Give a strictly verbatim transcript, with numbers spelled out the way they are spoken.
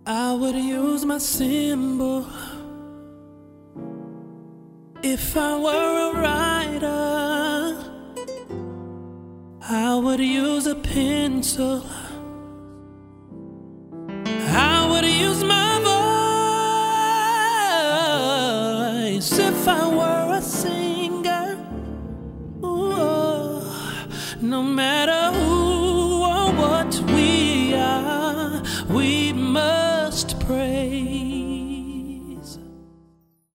I would use my symbol if I were a writer. I would use a pencil. I would use my voice if I were a singer. Ooh, no matter who or what we are, we